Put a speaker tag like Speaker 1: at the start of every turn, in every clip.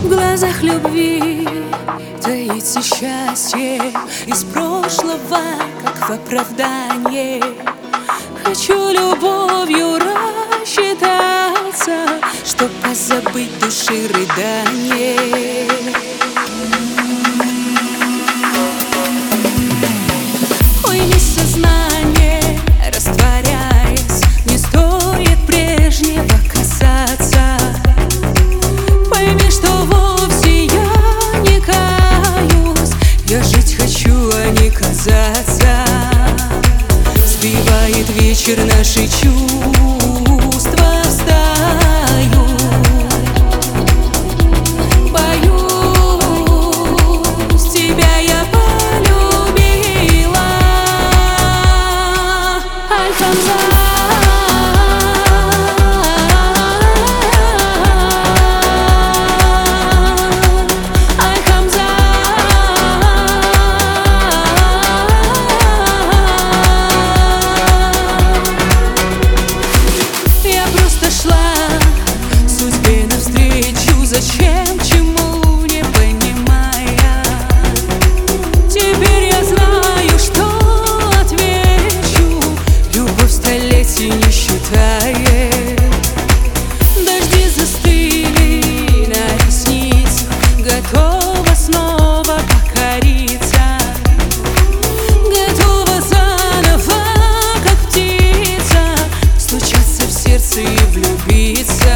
Speaker 1: глазах любви таится счастье из прошлого, как в оправдание. Хочу любовью рассчитаться, чтоб позабыть души рыдание. Уйми сознание, растворяясь, не стоит прежнего касаться. Пойми, что вовсе я не каюсь, я жить хочу, а не казаться. Сбивает вечер наши чувства в стаю. Боюсь, тебя я полюбила. Альхамза. Зачем, чему не понимая? Теперь я знаю, что отвечу. Любовь столетий не считает. Дожди застыли на ресницах, готова снова покориться. Готова заново, как птица, стучаться в сердце и влюбиться.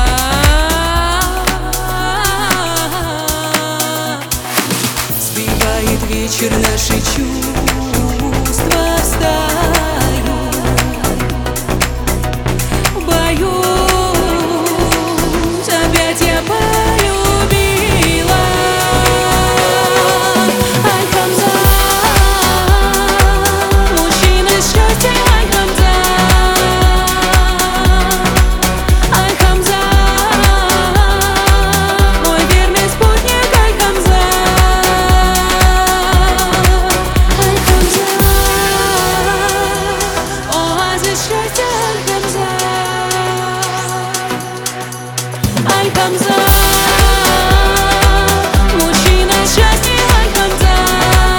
Speaker 1: Вечер наши чувства в стаю. Боюсь, опять я полюбила. Альхамза, мужчина счастья. Альхамза, Альхамза, мой верный спутник. Альхамза, Альхамза, мужчина счастья. Альхамза,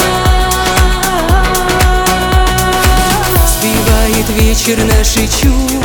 Speaker 1: сбивает вечер наши чувства.